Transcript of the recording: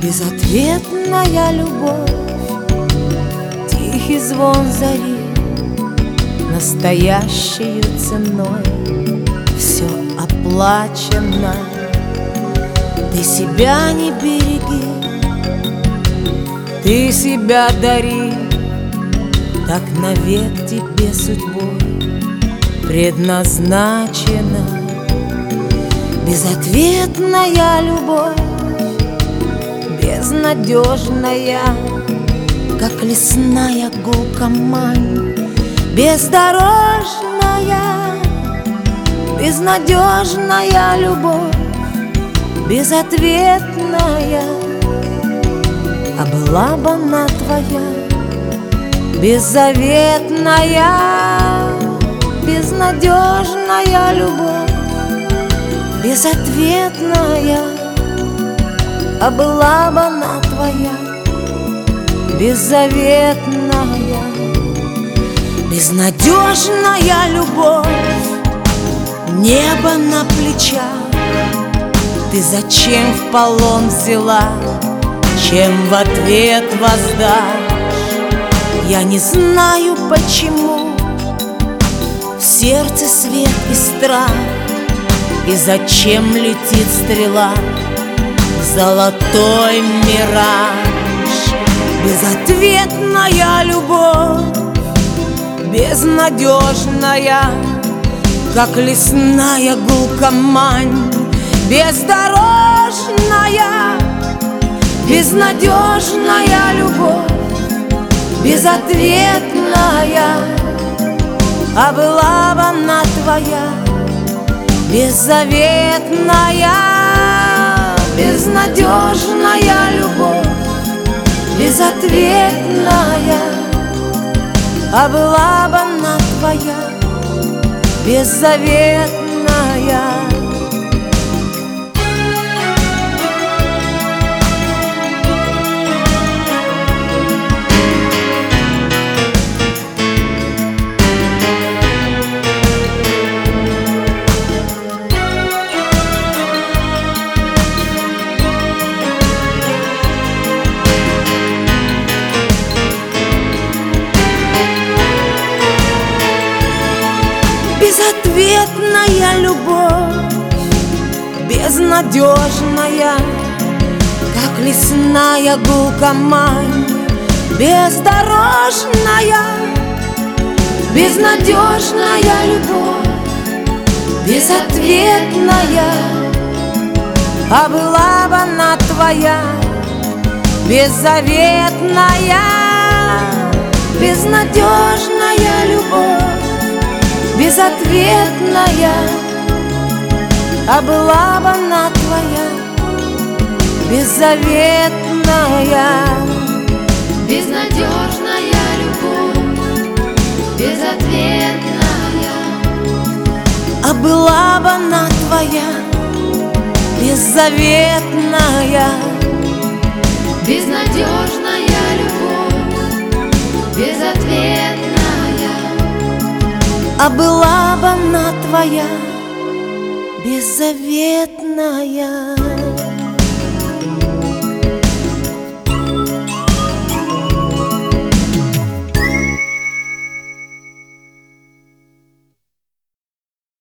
Безответная любовь, тихий звон зари, настоящей ценой все оплачено. Ты себя не береги, ты себя дари, так навек тебе судьбой предназначена. Безответная любовь, безнадежная, как лесная глухомань, бездорожная, безнадежная любовь, безответная. А была бы она твоя, беззаветная, безнадежная любовь, безответная. А была бы она твоя, беззаветная, безнадежная любовь, небо на плечах. Ты зачем в полон взяла, чем в ответ воздашь? Я не знаю почему в сердце свет и страх, и зачем летит стрела в золотой мираж. Безответная любовь, безнадежная, как лесная глухомань, бездорожная, безнадежная любовь, безответная. А была бы она твоя, беззаветная, безнадежная любовь, безответная. А была бы она твоя, беззаветная. Безответная любовь, безнадежная, как лесная глухомань, бездорожная, безнадежная любовь, безответная. А была бы она твоя, беззаветная, безнадежная любовь, безответная. А была бы она твоя, беззаветная, безнадежная любовь, безответная. А была бы она твоя, беззаветная, безнадежная любовь, безответная. А была бы она твоя, беззаветная.